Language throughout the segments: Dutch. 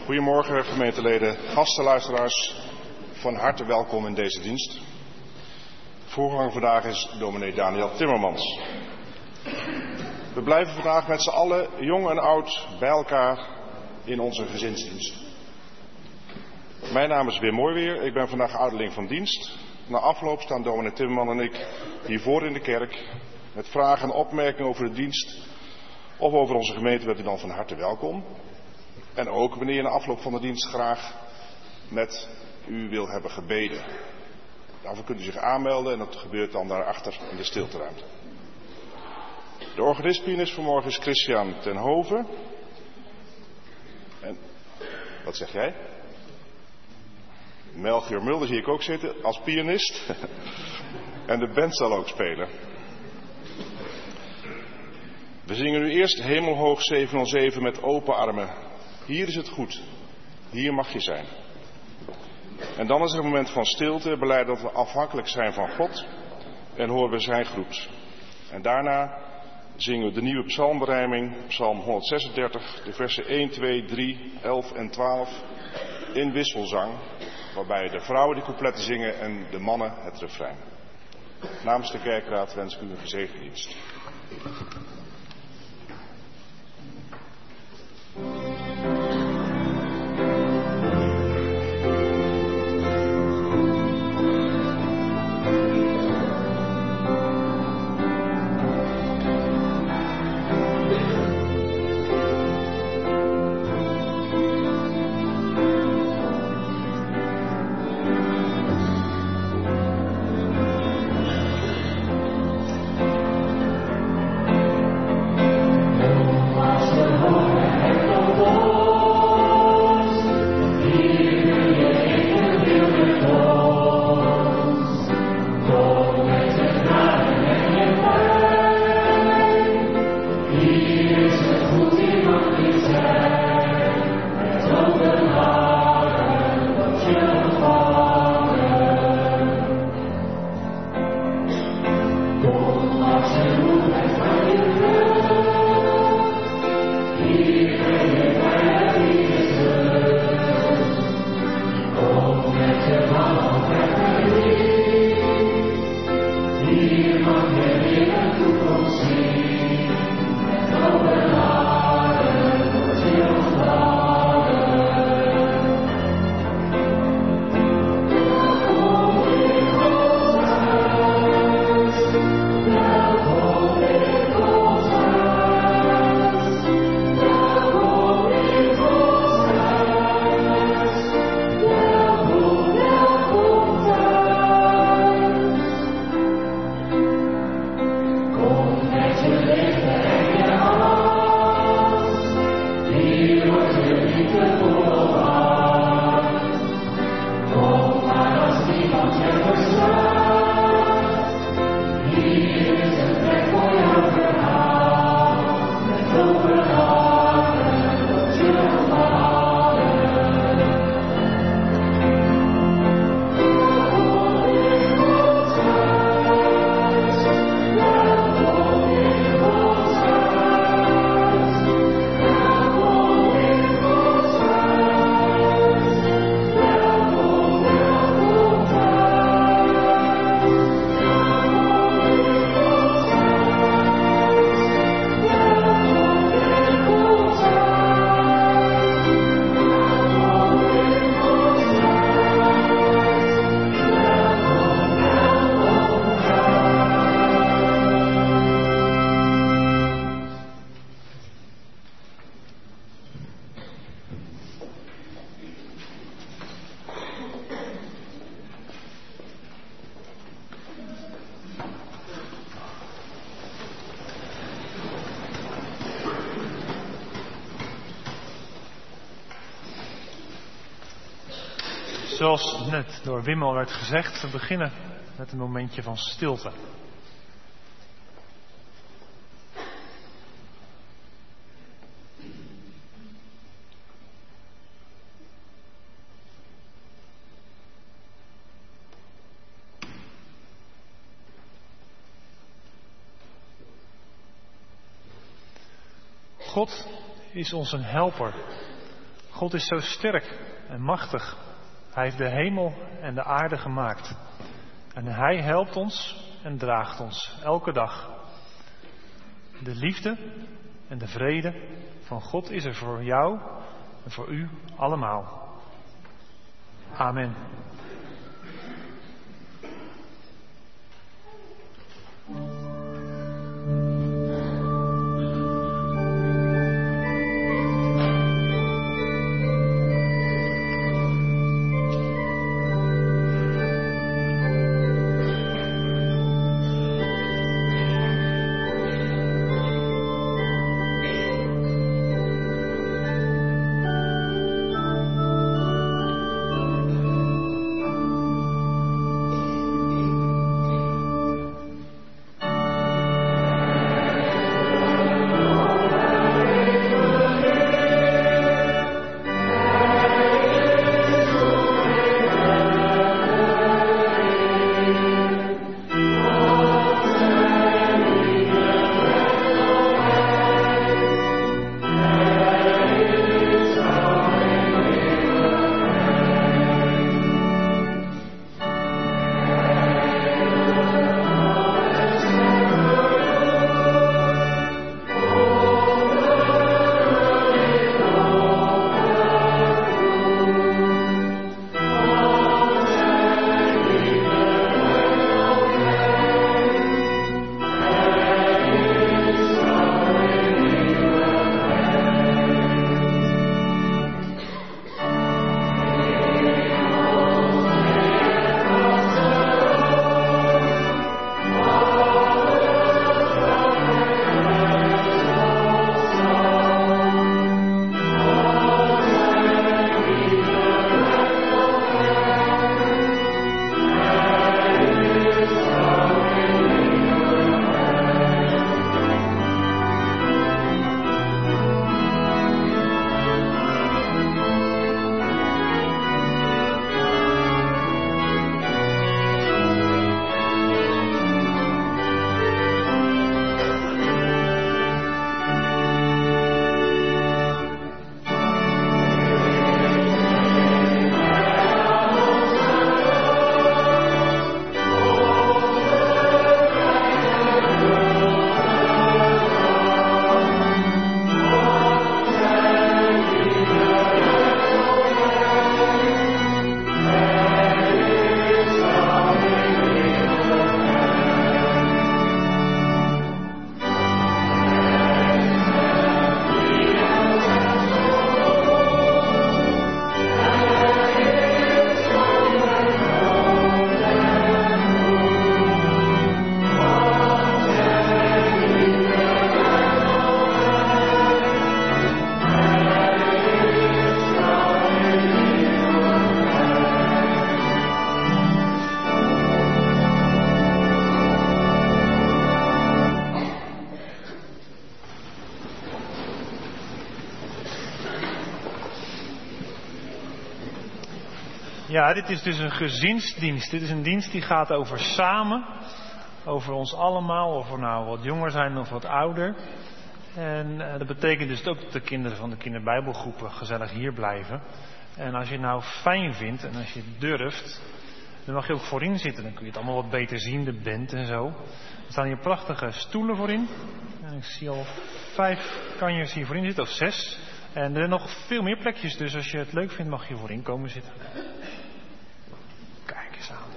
Goedemorgen gemeenteleden, gasten, luisteraars. Van harte welkom in deze dienst. Voorganger vandaag is dominee Daniel Timmermans. We blijven vandaag met z'n allen, jong en oud, bij elkaar in onze gezinsdienst. Mijn naam is Wim Mooiweer, ik ben vandaag ouderling van dienst. Na afloop staan dominee Timmerman en ik hiervoor in de kerk. Met vragen en opmerkingen over de dienst of over onze gemeente bent u dan van harte welkom. En ook wanneer je na afloop van de dienst graag met u wil hebben gebeden. Daarvoor kunt u zich aanmelden en dat gebeurt dan daarachter in de stilteruimte. De organist-pianist vanmorgen is Christian ten Hove. En wat zeg jij? Melchior Mulder zie ik ook zitten als pianist. En de band zal ook spelen. We zingen nu eerst Hemelhoog 707 met open armen. Hier is het goed. Hier mag je zijn. En dan is er een moment van stilte, beleid dat we afhankelijk zijn van God en horen we zijn groet. En daarna zingen we de nieuwe psalmberijming, psalm 136, de versen 1, 2, 3, 11 en 12 in wisselzang, waarbij de vrouwen die coupletten zingen en de mannen het refrein. Namens de kerkraad wens ik u een gezegende dienst. Zoals net door Wim al werd gezegd, we beginnen met een momentje van stilte. God is ons een helper. God is zo sterk en machtig. Hij heeft de hemel en de aarde gemaakt. En Hij helpt ons en draagt ons elke dag. De liefde en de vrede van God is er voor jou en voor u allemaal. Amen. Ja, dit is dus een gezinsdienst. Dit is een dienst die gaat over samen. Over ons allemaal. Of we nou wat jonger zijn of wat ouder. En dat betekent dus ook dat de kinderen van de kinderbijbelgroepen gezellig hier blijven. En als je het nou fijn vindt en als je durft, dan mag je ook voorin zitten. Dan kun je het allemaal wat beter zien, de band en zo. Er staan hier prachtige stoelen voorin. En ik zie al 5 kanjers hier voorin zitten, of 6. En er zijn nog veel meer plekjes, dus als je het leuk vindt mag je voorin komen zitten. Kijk eens aan.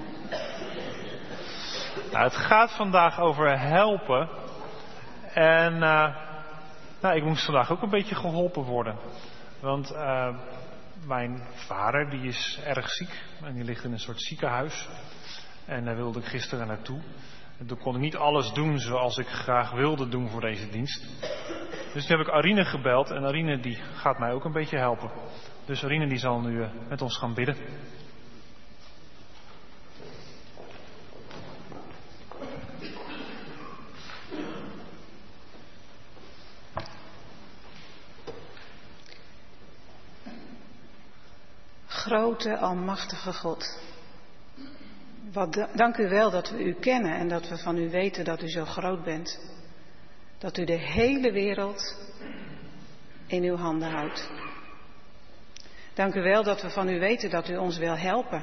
Nou, het gaat vandaag over helpen. En ik moest vandaag ook een beetje geholpen worden. Want mijn vader die is erg ziek. En die ligt in een soort ziekenhuis. En daar wilde ik gisteren naartoe. En toen kon ik niet alles doen zoals ik graag wilde doen voor deze dienst. Dus toen heb ik Arine gebeld. En Arine die gaat mij ook een beetje helpen. Dus Arine die zal nu met ons gaan bidden. Grote, almachtige God. Dank u wel dat we u kennen en dat we van u weten dat u zo groot bent. Dat u de hele wereld in uw handen houdt. Dank u wel dat we van u weten dat u ons wil helpen.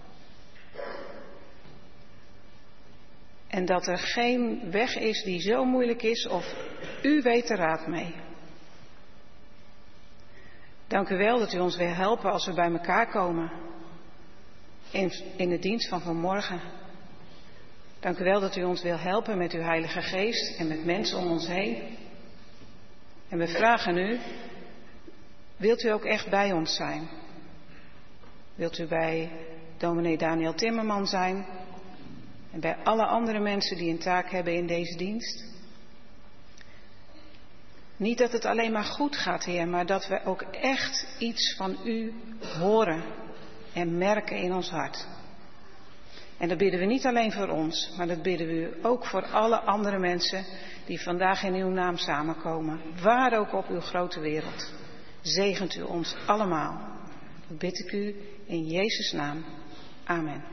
En dat er geen weg is die zo moeilijk is of u weet de raad mee. Dank u wel dat u ons wil helpen als we bij elkaar komen in de dienst van vanmorgen. Dank u wel dat u ons wil helpen met uw Heilige Geest en met mensen om ons heen. En we vragen u, wilt u ook echt bij ons zijn? Wilt u bij dominee Daniel Timmerman zijn en bij alle andere mensen die een taak hebben in deze dienst? Niet dat het alleen maar goed gaat, Heer, maar dat we ook echt iets van u horen en merken in ons hart. En dat bidden we niet alleen voor ons, maar dat bidden we ook voor alle andere mensen die vandaag in uw naam samenkomen. Waar ook op uw grote wereld. Zegent u ons allemaal. Dat bid ik u in Jezus' naam. Amen.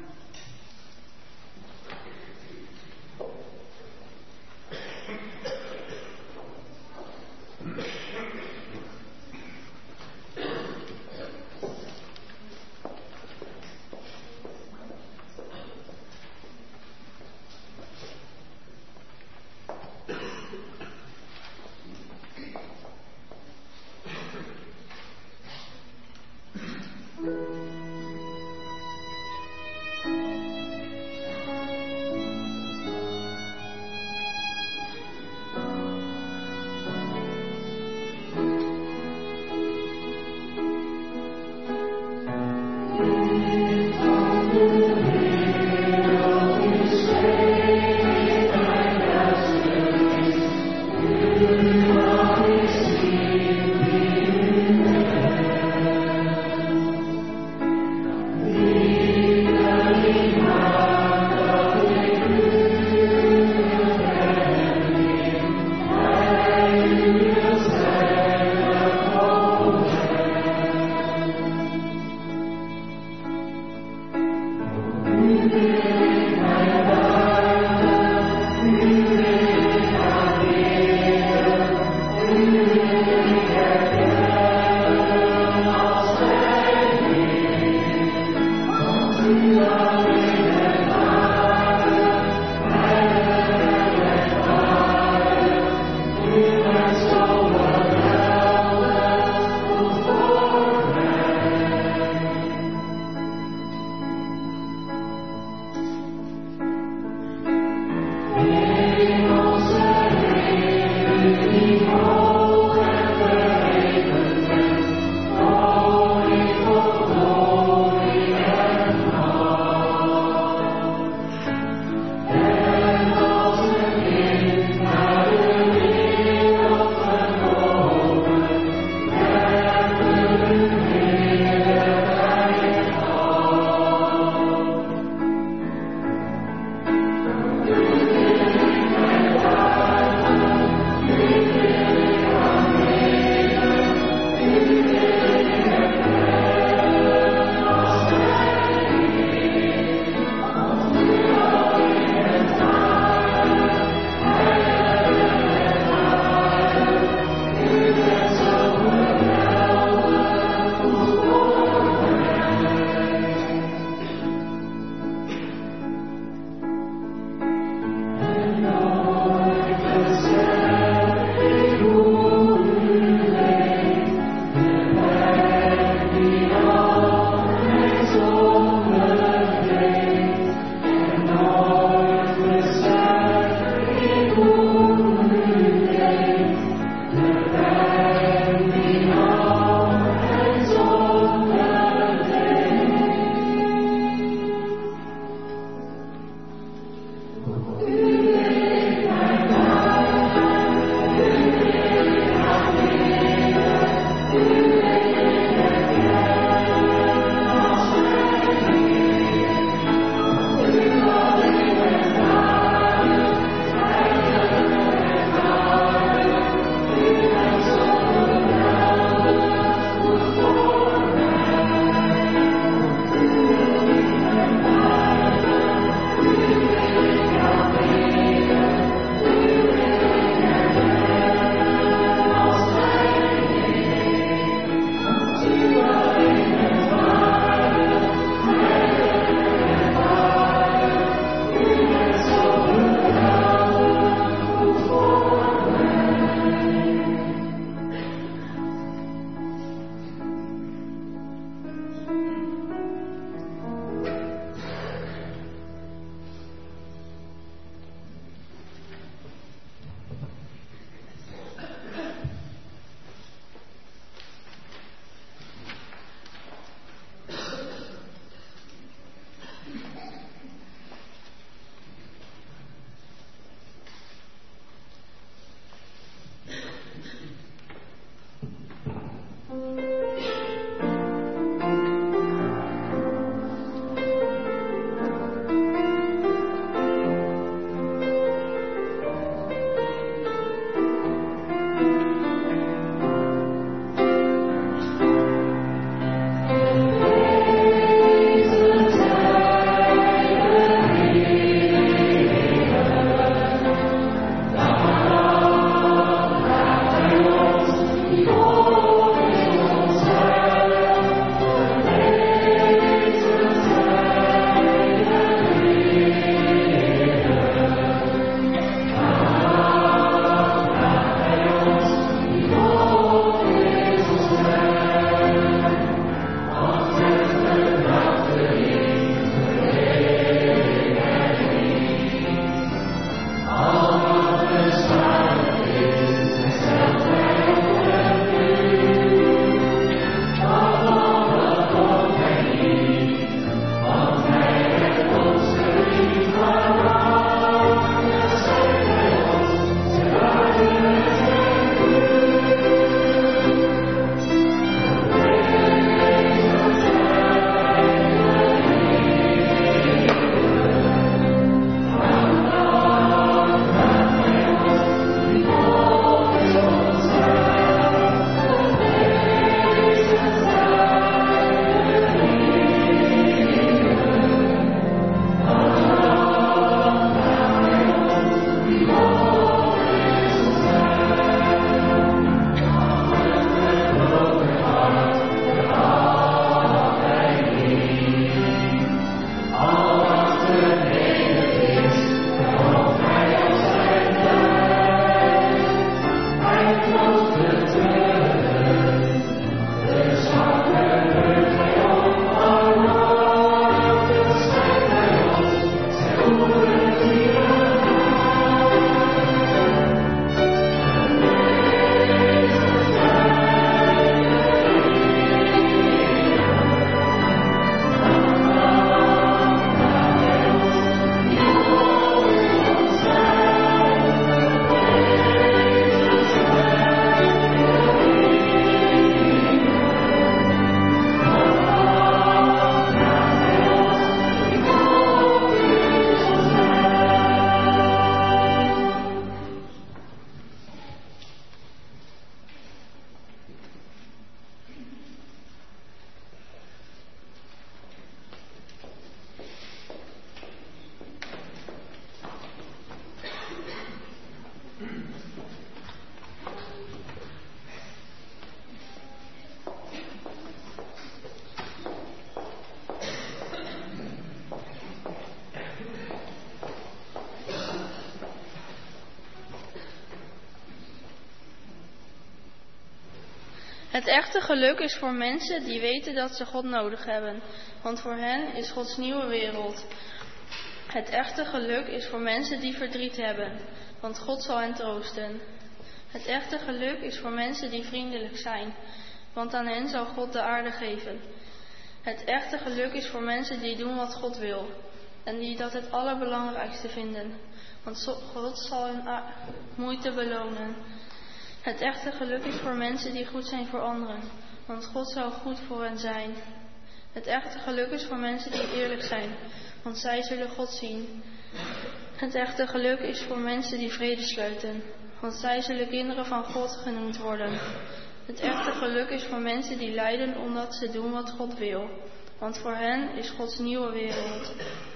Het echte geluk is voor mensen die weten dat ze God nodig hebben, want voor hen is Gods nieuwe wereld. Het echte geluk is voor mensen die verdriet hebben, want God zal hen troosten. Het echte geluk is voor mensen die vriendelijk zijn, want aan hen zal God de aarde geven. Het echte geluk is voor mensen die doen wat God wil en die dat het allerbelangrijkste vinden, want God zal hun moeite belonen. Het echte geluk is voor mensen die goed zijn voor anderen, want God zal goed voor hen zijn. Het echte geluk is voor mensen die eerlijk zijn, want zij zullen God zien. Het echte geluk is voor mensen die vrede sluiten, want zij zullen kinderen van God genoemd worden. Het echte geluk is voor mensen die lijden omdat ze doen wat God wil, want voor hen is Gods nieuwe wereld.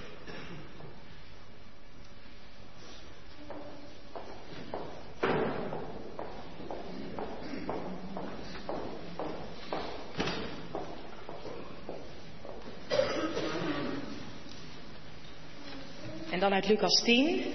En dan uit Lucas 10.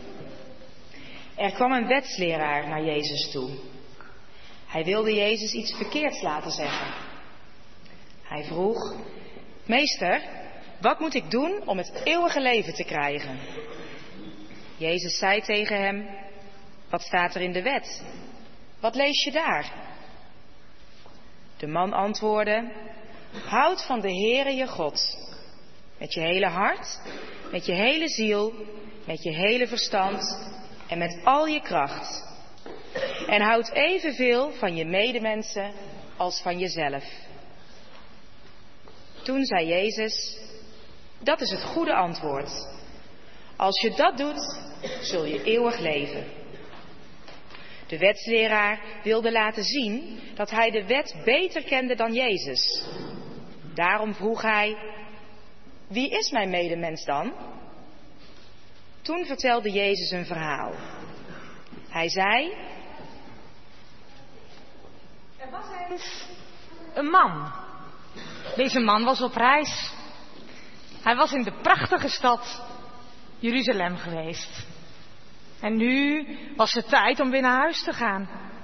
Er kwam een wetsleraar naar Jezus toe. Hij wilde Jezus iets verkeerds laten zeggen. Hij vroeg: Meester, wat moet ik doen om het eeuwige leven te krijgen? Jezus zei tegen hem: Wat staat er in de wet? Wat lees je daar? De man antwoordde: Houd van de Heere je God. Met je hele hart, met je hele ziel, met je hele verstand en met al je kracht. En houd evenveel van je medemensen als van jezelf. Toen zei Jezus: Dat is het goede antwoord. Als je dat doet, zul je eeuwig leven. De wetsleraar wilde laten zien dat hij de wet beter kende dan Jezus. Daarom vroeg hij: Wie is mijn medemens dan? Toen vertelde Jezus een verhaal. Hij zei: Er was eens een man. Deze man was op reis. Hij was in de prachtige stad Jeruzalem geweest. En nu was het tijd om weer naar huis te gaan.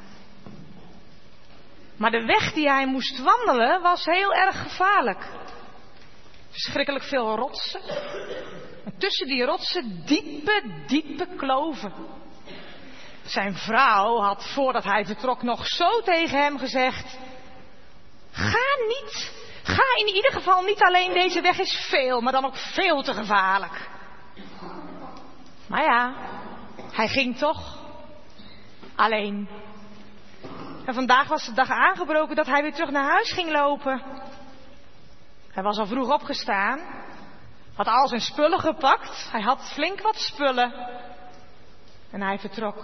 Maar de weg die hij moest wandelen was heel erg gevaarlijk. Verschrikkelijk veel rotsen. En tussen die rotsen diepe kloven. Zijn vrouw had voordat hij vertrok nog zo tegen hem gezegd: Ga in ieder geval niet alleen, deze weg is veel, maar dan ook veel te gevaarlijk. Maar ja, hij ging toch. Alleen. En vandaag was de dag aangebroken dat hij weer terug naar huis ging lopen. Hij was al vroeg opgestaan. Had al zijn spullen gepakt. Hij had flink wat spullen. En hij vertrok.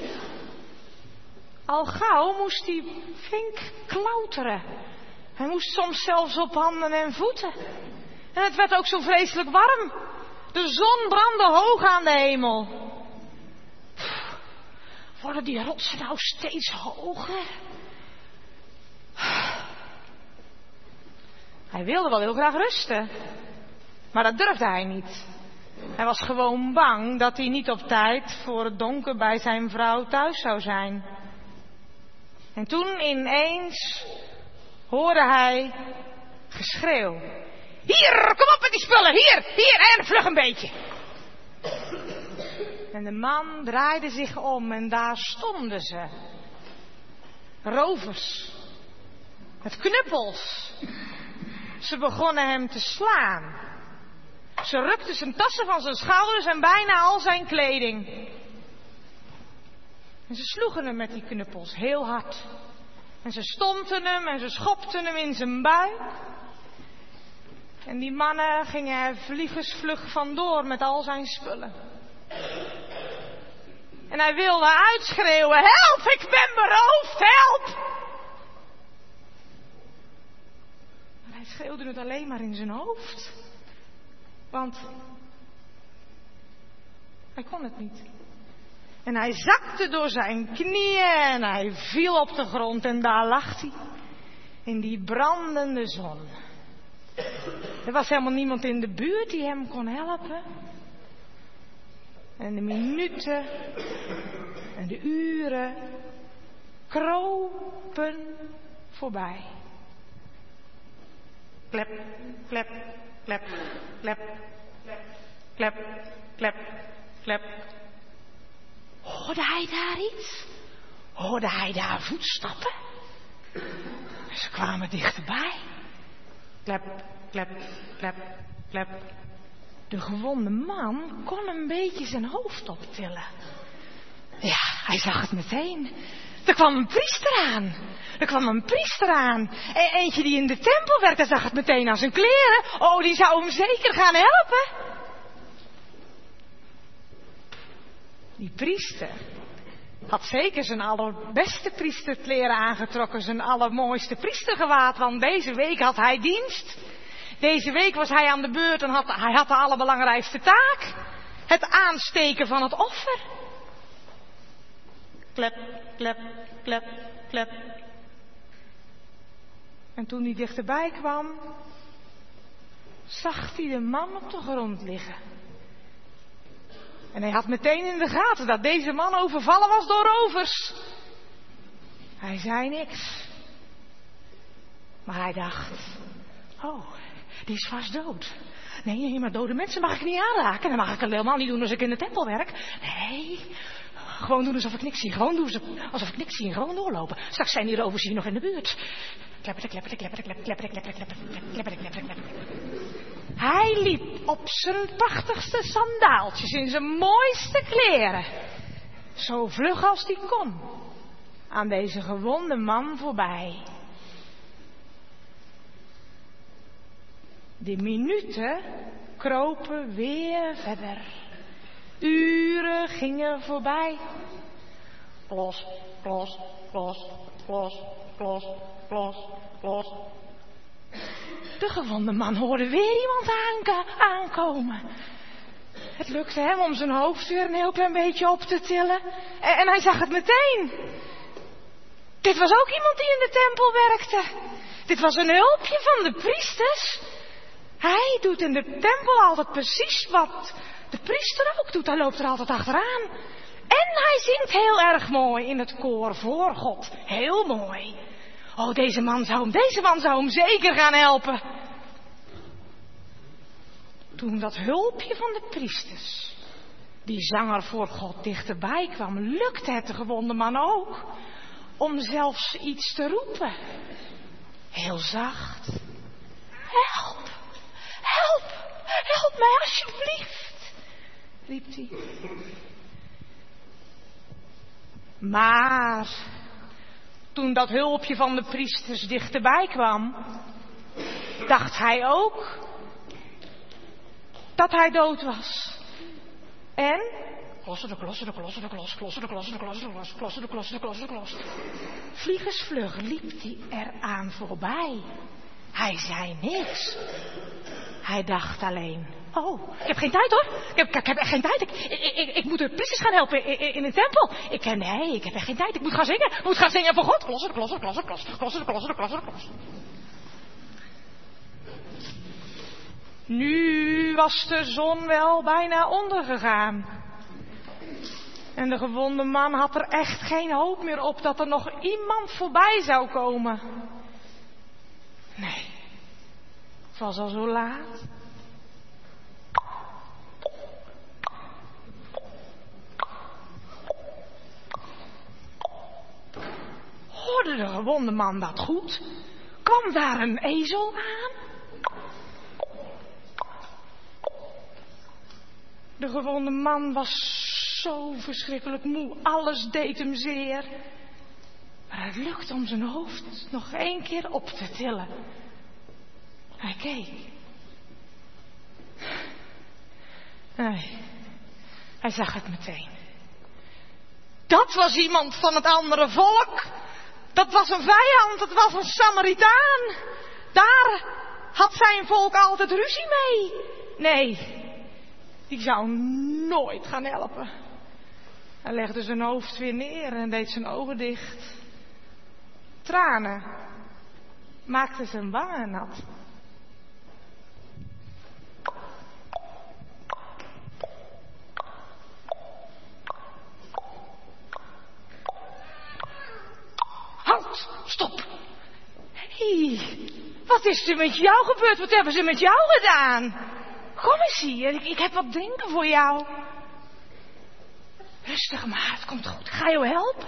Al gauw moest hij flink klauteren. Hij moest soms zelfs op handen en voeten. En het werd ook zo vreselijk warm. De zon brandde hoog aan de hemel. Worden die rotsen nou steeds hoger? Hij wilde wel heel graag rusten. Maar dat durfde hij niet. Hij was gewoon bang dat hij niet op tijd voor het donker bij zijn vrouw thuis zou zijn. En toen ineens hoorde hij geschreeuw. Hier, kom op met die spullen, hier, en vlug een beetje. En de man draaide zich om en daar stonden ze. Rovers. Met knuppels. Ze begonnen hem te slaan. Ze rukten zijn tassen van zijn schouders en bijna al zijn kleding. En ze sloegen hem met die knuppels heel hard. En ze stompten hem en ze schopten hem in zijn buik. En die mannen gingen er vliegensvlug vandoor met al zijn spullen. En hij wilde uitschreeuwen: Help, ik ben beroofd, help! Maar hij schreeuwde het alleen maar in zijn hoofd. Want hij kon het niet. En hij zakte door zijn knieën en hij viel op de grond en daar lag hij. In die brandende zon. Er was helemaal niemand in de buurt die hem kon helpen. En de minuten en de uren kropen voorbij. Klep, klep, klep, klep, klep, klep, klep. Hoorde hij daar iets? Hoorde hij daar voetstappen? Ze kwamen dichterbij. Klep, klep, klep, klep. De gewonde man kon een beetje zijn hoofd optillen. Ja, hij zag het meteen. Er kwam een priester aan. Er kwam een priester aan. Eentje die in de tempel werkte, zag het meteen aan zijn kleren. Oh, die zou hem zeker gaan helpen. Die priester had zeker zijn allerbeste priesterkleren aangetrokken. Zijn allermooiste priestergewaad. Want deze week had hij dienst. Deze week was hij aan de beurt en hij had de allerbelangrijkste taak. Het aansteken van het offer. Klep, klep, klep, klep. En toen hij dichterbij kwam, zag hij de man op de grond liggen. En hij had meteen in de gaten dat deze man overvallen was door rovers. Hij zei niks. Maar hij dacht, oh, die is vast dood. Nee, maar dode mensen mag ik niet aanraken. Dat mag ik helemaal niet doen als ik in de tempel werk. Nee, gewoon doen alsof ik niks zie. Gewoon doen alsof ik niks zie en gewoon doorlopen. Straks zijn die rovers hier nog in de buurt. Klepperde, klepperde, klepperde, klepperde, klepperde, klepperde, klepperde, klepperde, klepperde. Hij liep op zijn prachtigste sandaaltjes in zijn mooiste kleren. Zo vlug als hij kon. Aan deze gewonde man voorbij. De minuten kropen weer verder. Uren gingen voorbij. Klos, klos, klos, klos, klos, klos, klos. De gewonde man hoorde weer iemand aankomen. Het lukte hem om zijn hoofd weer een heel klein beetje op te tillen. En hij zag het meteen. Dit was ook iemand die in de tempel werkte. Dit was een hulpje van de priesters. Hij doet in de tempel altijd precies wat de priester ook doet. Hij loopt er altijd achteraan. En hij zingt heel erg mooi in het koor voor God. Heel mooi. Oh, deze man zou hem zeker gaan helpen. Toen dat hulpje van de priesters, die zanger voor God, dichterbij kwam, lukte het de gewonde man ook om zelfs iets te roepen. Heel zacht. Help! Help! Help mij alsjeblieft! Riep hij. Maar toen dat hulpje van de priesters dichterbij kwam, dacht hij ook dat hij dood was. En vliegensvlug liep hij eraan voorbij. Hij zei niks. Hij dacht alleen, oh, ik heb geen tijd hoor. Ik heb echt geen tijd. Ik moet de priesters gaan helpen in de tempel. Ik heb echt geen tijd. Ik moet gaan zingen. Ik moet gaan zingen voor God. Klossen. Nu was de zon wel bijna ondergegaan. En de gewonde man had er echt geen hoop meer op dat er nog iemand voorbij zou komen. Nee, het was al zo laat. Hoorde de gewonde man dat goed? Kwam daar een ezel aan? De gewonde man was zo verschrikkelijk moe. Alles deed hem zeer. Maar het lukte om zijn hoofd nog 1 keer op te tillen. Hij keek. Nee, hij zag het meteen. Dat was iemand van het andere volk. Dat was een vijand, dat was een Samaritaan. Daar had zijn volk altijd ruzie mee. Nee, die zou nooit gaan helpen. Hij legde zijn hoofd weer neer en deed zijn ogen dicht. Tranen maakten zijn wangen nat. Halt, stop. Wat is er met jou gebeurd? Wat hebben ze met jou gedaan? Kom eens hier, ik heb wat drinken voor jou. Rustig maar, het komt goed. Ik ga jou helpen.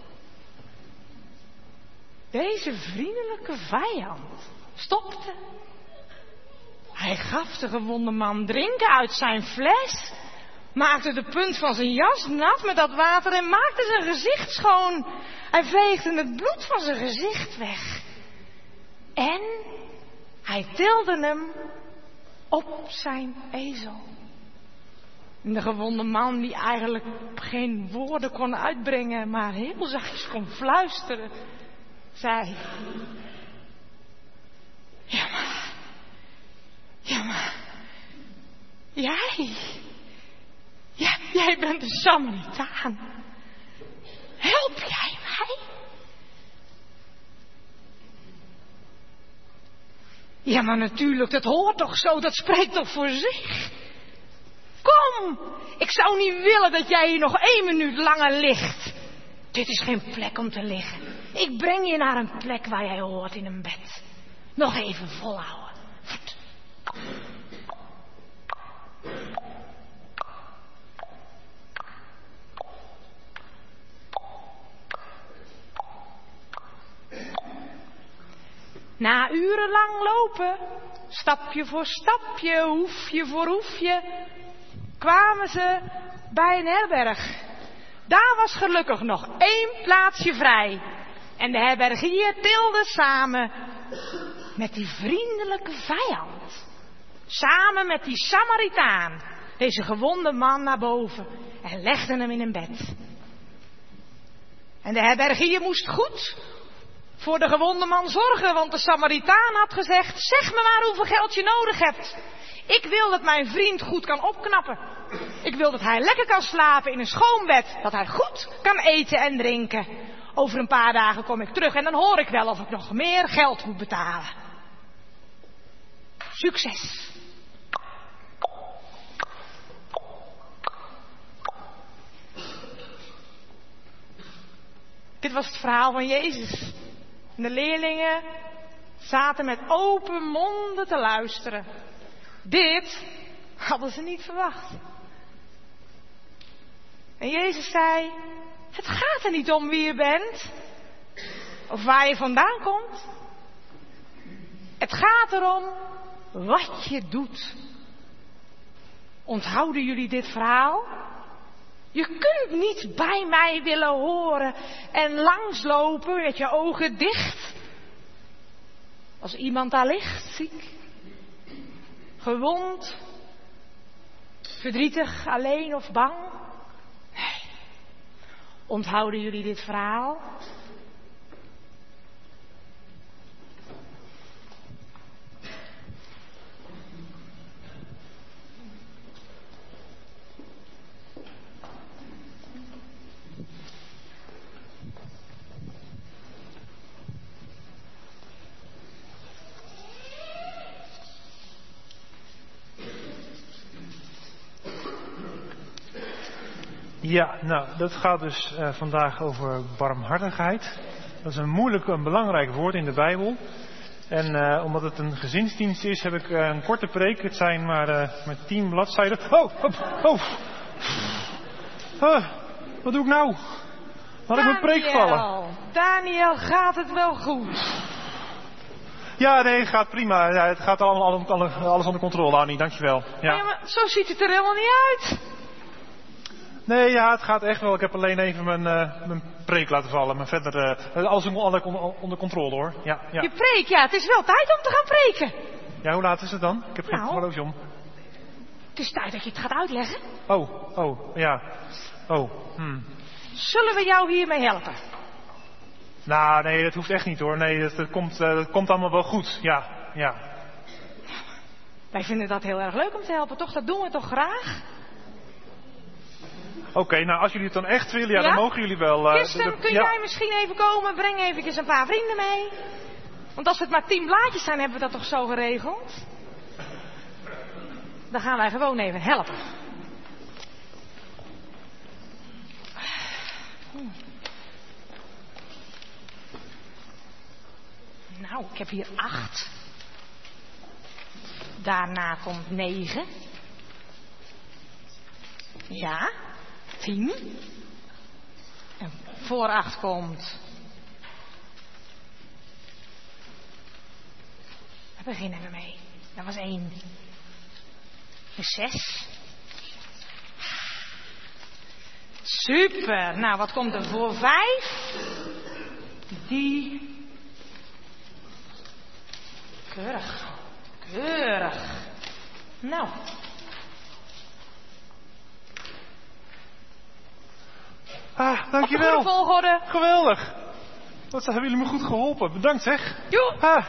Deze vriendelijke vijand stopte. Hij gaf de gewonde man drinken uit zijn fles, maakte de punt van zijn jas nat met dat water en maakte zijn gezicht schoon. Hij veegde het bloed van zijn gezicht weg. En hij tilde hem op zijn ezel. En de gewonde man, die eigenlijk geen woorden kon uitbrengen, maar heel zachtjes kon fluisteren, zei: Ja, maar, jij bent een Samaritaan. Help jij mij? Ja, maar natuurlijk, dat hoort toch zo, dat spreekt toch voor zich. Kom, ik zou niet willen dat jij hier nog 1 minuut langer ligt. Dit is geen plek om te liggen. Ik breng je naar een plek waar jij hoort in een bed. Nog even volhouden. Na urenlang lopen, stapje voor stapje, hoefje voor hoefje, kwamen ze bij een herberg. Daar was gelukkig nog 1 plaatsje vrij. En de herbergier tilde samen met die vriendelijke vijand, samen met die Samaritaan, deze gewonde man naar boven en legde hem in een bed. En de herbergier moest goed voor de gewonde man zorgen, want de Samaritaan had gezegd: zeg me maar hoeveel geld je nodig hebt. Ik wil dat mijn vriend goed kan opknappen. Ik wil dat hij lekker kan slapen in een schoon bed, dat hij goed kan eten en drinken. Over een paar dagen kom ik terug en dan hoor ik wel of ik nog meer geld moet betalen. Succes! Dit was het verhaal van Jezus. De leerlingen zaten met open monden te luisteren. Dit hadden ze niet verwacht. En Jezus zei: het gaat er niet om wie je bent of waar je vandaan komt. Het gaat erom wat je doet. Onthouden jullie dit verhaal? Je kunt niet bij mij willen horen en langslopen met je ogen dicht. Als iemand daar ligt, ziek, gewond, verdrietig, alleen of bang. Nee. Onthouden jullie dit verhaal? Ja, nou, dat gaat dus vandaag over barmhartigheid. Dat is een moeilijk en belangrijk woord in de Bijbel. En omdat het een gezinsdienst is, heb ik een korte preek. Het zijn maar 10 bladzijden. Wat doe ik nou? Had ik mijn preek vallen? Daniel, gaat het wel goed? Ja, nee, het gaat prima. Ja, het gaat alles onder controle, Annie. Dankjewel. Ja. Ja, maar zo ziet het er helemaal niet uit. Nee, ja, het gaat echt wel. Ik heb alleen even mijn preek laten vallen. Maar verder, alles onder controle, hoor. Ja, ja. Je preek, ja, het is wel tijd om te gaan preken. Ja, hoe laat is het dan? Ik heb geen horloge om. Het is tijd dat je het gaat uitleggen. Ja. Zullen we jou hiermee helpen? Nou, nee, dat hoeft echt niet, hoor. Nee, dat komt allemaal wel goed. Ja. Wij vinden dat heel erg leuk om te helpen, toch? Dat doen we toch graag? Oké, nou, als jullie het dan echt willen, ja, dan mogen jullie wel. Kirsten, kun jij misschien even komen? Breng eventjes een paar vrienden mee. Want als het maar 10 blaadjes zijn, hebben we dat toch zo geregeld? Dan gaan wij gewoon even helpen. Nou, ik heb hier 8. Daarna komt 9. Ja, 10. En voor 8 komt... Daar beginnen we mee. Dat was 1. Dus 6. Super. Nou, wat komt er voor 5? Die. Keurig. Keurig. Nou. Dankjewel. Op goede volgorde. Geweldig. Wat hebben jullie me goed geholpen. Bedankt zeg. Joe.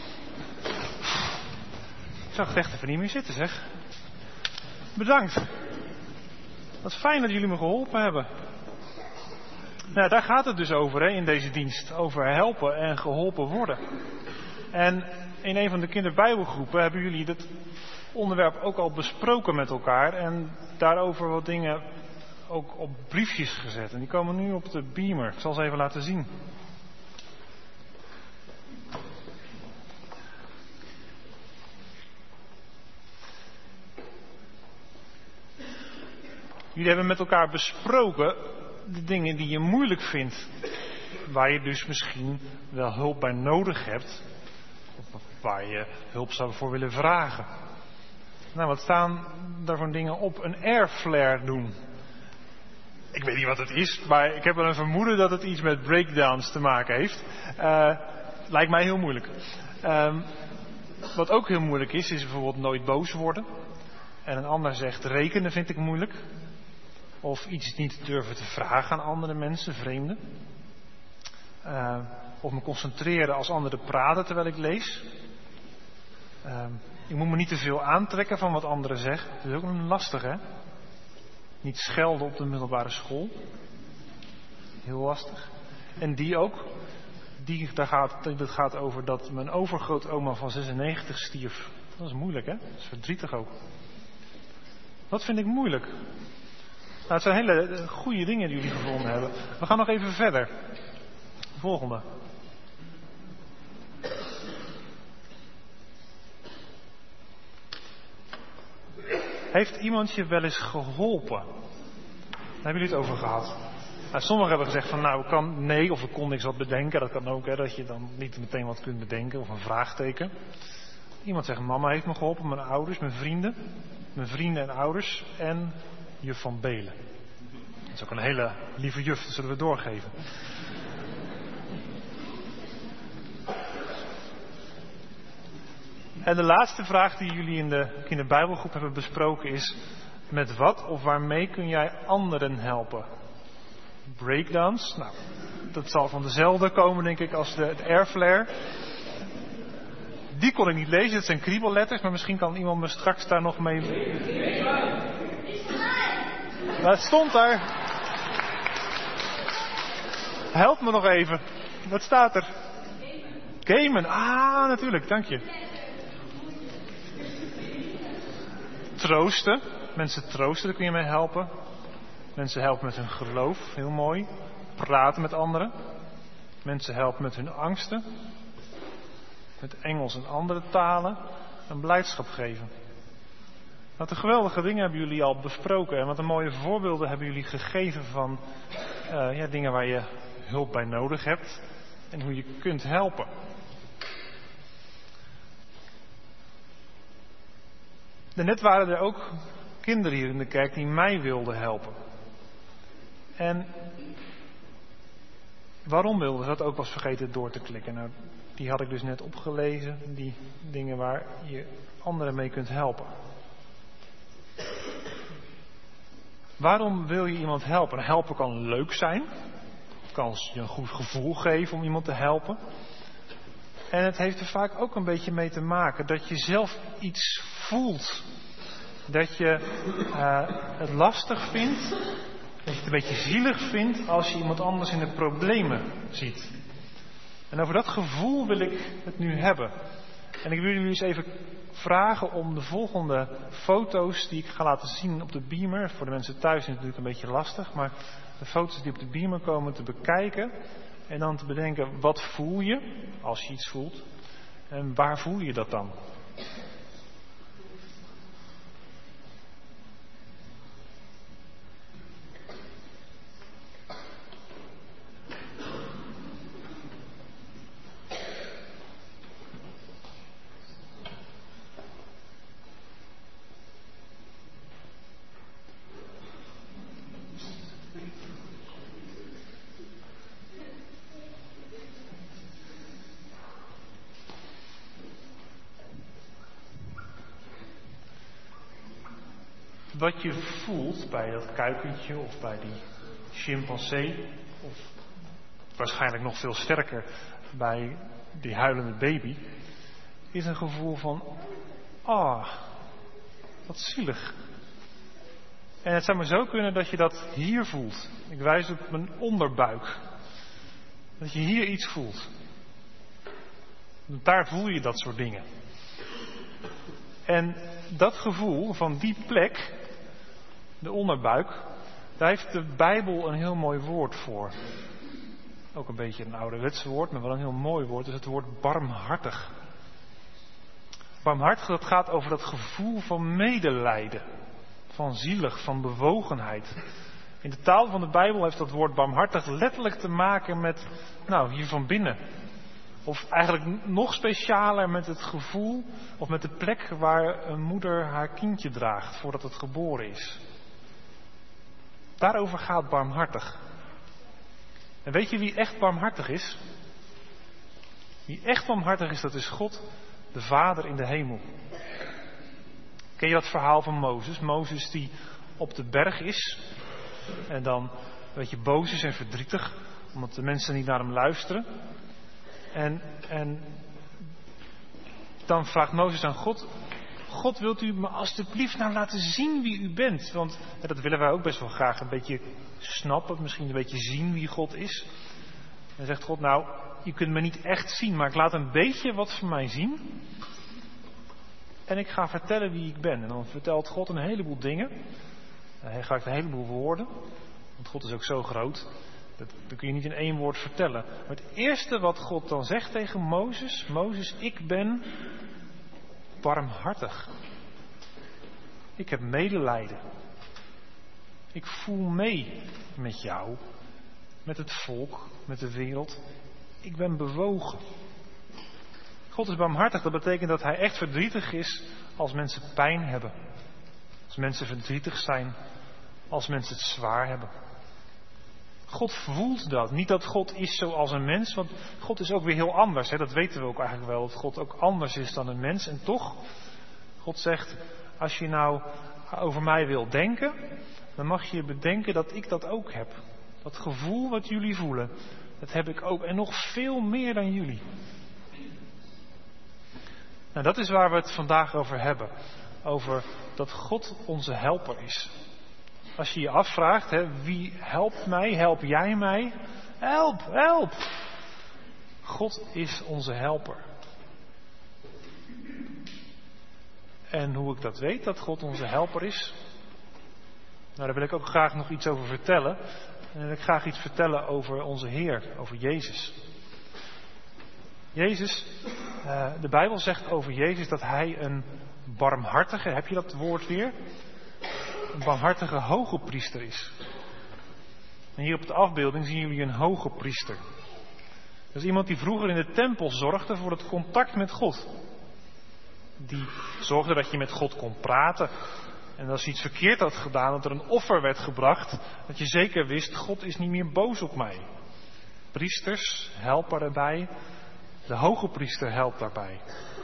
Ik zag het echt even niet meer zitten zeg. Bedankt. Wat fijn dat jullie me geholpen hebben. Nou, daar gaat het dus over in deze dienst. Over helpen en geholpen worden. En in een van de kinderbijbelgroepen hebben jullie dit onderwerp ook al besproken met elkaar. En daarover wat dingen ook op briefjes gezet. En die komen nu op de beamer. Ik zal ze even laten zien. Jullie hebben met elkaar besproken de dingen die je moeilijk vindt. Waar je dus misschien wel hulp bij nodig hebt. Of waar je hulp zou voor willen vragen. Nou, wat staan daar voor dingen op? Een airflare doen. Ik weet niet wat het is, maar ik heb wel een vermoeden dat het iets met breakdowns te maken heeft. Lijkt mij heel moeilijk. Wat ook heel moeilijk is bijvoorbeeld nooit boos worden. En een ander zegt rekenen vind ik moeilijk. Of iets niet durven te vragen aan andere mensen, vreemden. Of me concentreren als anderen praten terwijl ik lees. Ik moet me niet te veel aantrekken van wat anderen zeggen. Dat is ook lastig, hè? Niet schelden op de middelbare school. Heel lastig. En die ook. Dat gaat over dat mijn overgrootoma van 96 stierf. Dat is moeilijk, hè? Dat is verdrietig ook. Wat vind ik moeilijk? Nou, het zijn hele goede dingen die jullie gevonden hebben. We gaan nog even verder. Volgende. Heeft iemand je wel eens geholpen? Daar hebben jullie het over gehad. Nou, sommigen hebben gezegd van nou kan nee of ik kon niks wat bedenken. Dat kan ook, hè, dat je dan niet meteen wat kunt bedenken of een vraagteken. Iemand zegt mama heeft me geholpen, mijn ouders, mijn vrienden en ouders en juf van Belen. Dat is ook een hele lieve juf, dat zullen we doorgeven. En de laatste vraag die jullie in de kinderbijbelgroep hebben besproken is: met wat of waarmee kun jij anderen helpen? Breakdowns, nou, dat zal van dezelfde komen denk ik als het airflare. Die kon ik niet lezen, het zijn kriebelletters, maar misschien kan iemand me straks daar nog mee... Maar het stond daar. Help me nog even. Wat staat er? Gamen. Ah, natuurlijk, dank je. Troosten. Mensen troosten, daar kun je mee helpen. Mensen helpen met hun geloof, heel mooi. Praten met anderen. Mensen helpen met hun angsten. Met Engels en andere talen. En blijdschap geven. Wat een geweldige dingen hebben jullie al besproken. En wat een mooie voorbeelden hebben jullie gegeven van dingen waar je hulp bij nodig hebt. En hoe je kunt helpen. Daarnet waren er ook kinderen hier in de kerk die mij wilden helpen. En waarom wilden ze dat? Ook was vergeten door te klikken. Nou, die had ik dus net opgelezen. Die dingen waar je anderen mee kunt helpen. Waarom wil je iemand helpen? Helpen kan leuk zijn. Het kan je een goed gevoel geven om iemand te helpen. En het heeft er vaak ook een beetje mee te maken dat je zelf iets voelt. Dat je het lastig vindt. Dat je het een beetje zielig vindt als je iemand anders in de problemen ziet. En over dat gevoel wil ik het nu hebben. En ik wil jullie eens even vragen om de volgende foto's die ik ga laten zien op de beamer. Voor de mensen thuis is het natuurlijk een beetje lastig. Maar de foto's die op de beamer komen te bekijken. En dan te bedenken, wat voel je als je iets voelt? En waar voel je dat dan? Wat je voelt bij dat kuikentje of bij die chimpansee, of waarschijnlijk nog veel sterker bij die huilende baby, is een gevoel van, wat zielig. En het zou maar zo kunnen dat je dat hier voelt. Ik wijs op mijn onderbuik. Dat je hier iets voelt. Daar voel je dat soort dingen. En dat gevoel van die plek, de onderbuik, daar heeft de Bijbel een heel mooi woord voor. Ook een beetje een ouderwetse woord, maar wel een heel mooi woord. Dat is het woord barmhartig. Barmhartig, dat gaat over dat gevoel van medelijden. Van zielig, van bewogenheid. In de taal van de Bijbel heeft dat woord barmhartig letterlijk te maken met, hier van binnen. Of eigenlijk nog specialer met het gevoel, of met de plek waar een moeder haar kindje draagt voordat het geboren is. Daarover gaat barmhartig. En weet je wie echt barmhartig is? Wie echt barmhartig is, dat is God, de Vader in de hemel. Ken je dat verhaal van Mozes? Mozes die op de berg is en dan een beetje boos is en verdrietig, omdat de mensen niet naar hem luisteren. En dan vraagt Mozes aan God, God, wilt u me alstublieft laten zien wie u bent? Want dat willen wij ook best wel graag een beetje snappen, misschien een beetje zien wie God is. En zegt God, je kunt me niet echt zien, maar ik laat een beetje wat van mij zien. En ik ga vertellen wie ik ben. En dan vertelt God een heleboel dingen. Hij gebruikt een heleboel woorden. Want God is ook zo groot. Dat kun je niet in één woord vertellen. Maar het eerste wat God dan zegt tegen Mozes. Mozes, ik ben barmhartig. Ik heb medelijden. Ik voel mee met jou. Met het volk. Met de wereld. Ik ben bewogen. God is barmhartig. Dat betekent dat hij echt verdrietig is als mensen pijn hebben. Als mensen verdrietig zijn. Als mensen het zwaar hebben. God voelt dat. Niet dat God is zoals een mens, want God is ook weer heel anders. Hè? Dat weten we ook eigenlijk wel, dat God ook anders is dan een mens. En toch, God zegt, als je over mij wilt denken, dan mag je bedenken dat ik dat ook heb. Dat gevoel wat jullie voelen, dat heb ik ook. En nog veel meer dan jullie. Nou, dat is waar we het vandaag over hebben. Over dat God onze helper is. Als je je afvraagt, wie helpt mij? Help jij mij? Help, help! God is onze helper. En hoe ik dat weet, dat God onze helper is? Daar wil ik ook graag nog iets over vertellen. En dan wil ik graag iets vertellen over onze Heer, over Jezus. Jezus, de Bijbel zegt over Jezus dat hij een barmhartige, heb je dat woord weer? Een barmhartige hoge priester is. En hier op de afbeelding zien jullie een hoge priester. Dat is iemand die vroeger in de tempel zorgde voor het contact met God. Die zorgde dat je met God kon praten. En als je iets verkeerd had gedaan, dat er een offer werd gebracht, dat je zeker wist, God is niet meer boos op mij. Priesters helpen erbij. De hoge priester helpt daarbij.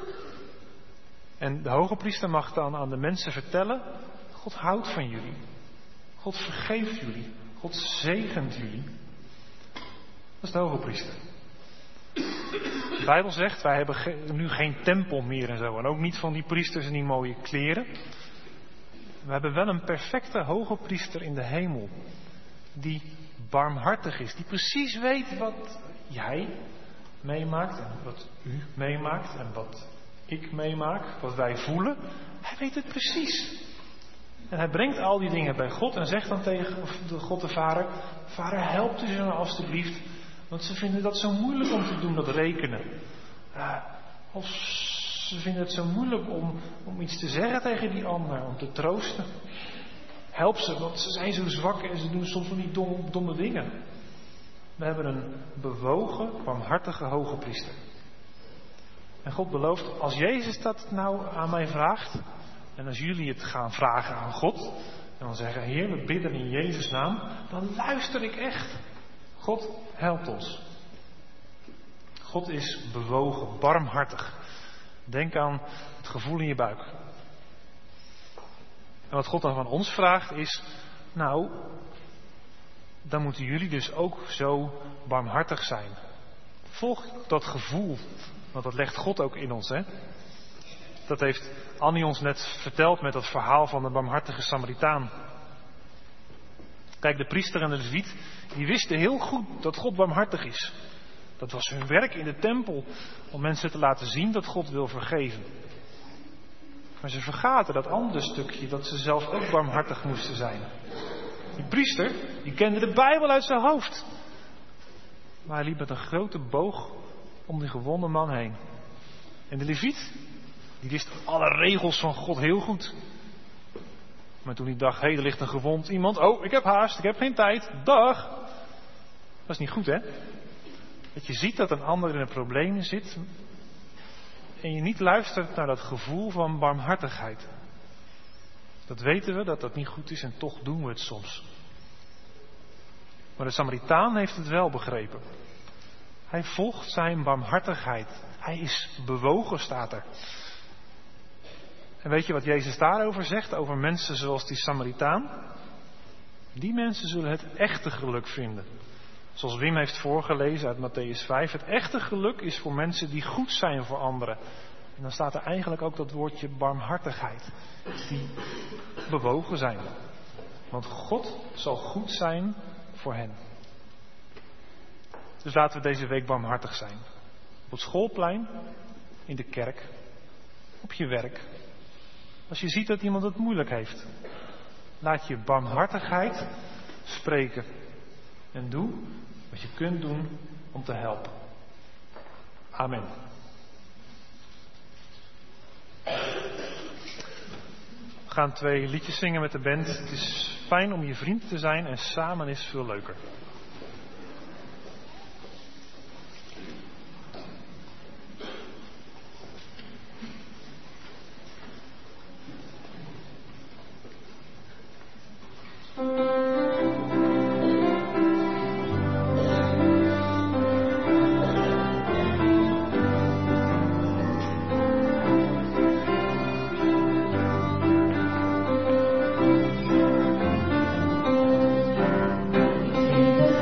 En de hoge priester mag dan aan de mensen vertellen, God houdt van jullie. God vergeeft jullie. God zegent jullie. Dat is de hoge priester. De Bijbel zegt, wij hebben nu geen tempel meer en zo. En ook niet van die priesters in die mooie kleren. We hebben wel een perfecte hoge priester in de hemel. Die barmhartig is. Die precies weet wat jij meemaakt. En wat u meemaakt. En wat ik meemaak. Wat wij voelen. Hij weet het precies. En hij brengt al die dingen bij God en zegt dan tegen God de Vader, Vader, helpt u ze nou alstublieft Want ze vinden dat zo moeilijk om te doen, dat rekenen. Of ze vinden het zo moeilijk om iets te zeggen tegen die ander, om te troosten. Help ze, want ze zijn zo zwak en ze doen soms van die domme dingen. We hebben een bewogen, barmhartige hoge priester. En God belooft, als Jezus dat nou aan mij vraagt, en als jullie het gaan vragen aan God, en dan zeggen, Heer, we bidden in Jezus' naam, dan luister ik echt. God helpt ons. God is bewogen, barmhartig. Denk aan het gevoel in je buik. En wat God dan van ons vraagt is, nou, dan moeten jullie dus ook zo barmhartig zijn. Volg dat gevoel, want dat legt God ook in ons, hè. Dat heeft Annie ons net verteld met dat verhaal van de barmhartige Samaritaan. Kijk, de priester en de leviet, die wisten heel goed dat God barmhartig is. Dat was hun werk in de tempel, om mensen te laten zien dat God wil vergeven. Maar ze vergaten dat andere stukje, dat ze zelf ook barmhartig moesten zijn. Die priester, die kende de Bijbel uit zijn hoofd. Maar hij liep met een grote boog om die gewonde man heen. En de leviet, die wist alle regels van God heel goed. Maar toen hij dacht, er ligt een gewond iemand. Oh, ik heb haast, ik heb geen tijd. Dag. Dat is niet goed, hè? Dat je ziet dat een ander in een probleem zit. En je niet luistert naar dat gevoel van barmhartigheid. Dat weten we, dat dat niet goed is en toch doen we het soms. Maar de Samaritaan heeft het wel begrepen. Hij volgt zijn barmhartigheid. Hij is bewogen, staat er. En weet je wat Jezus daarover zegt? Over mensen zoals die Samaritaan? Die mensen zullen het echte geluk vinden. Zoals Wim heeft voorgelezen uit Mattheüs 5. Het echte geluk is voor mensen die goed zijn voor anderen. En dan staat er eigenlijk ook dat woordje barmhartigheid. Die bewogen zijn. Want God zal goed zijn voor hen. Dus laten we deze week barmhartig zijn. Op het schoolplein, in de kerk, op je werk. Als je ziet dat iemand het moeilijk heeft. Laat je barmhartigheid spreken. En doe wat je kunt doen om te helpen. Amen. We gaan 2 liedjes zingen met de band. Het is fijn om je vriend te zijn en samen is veel leuker. In de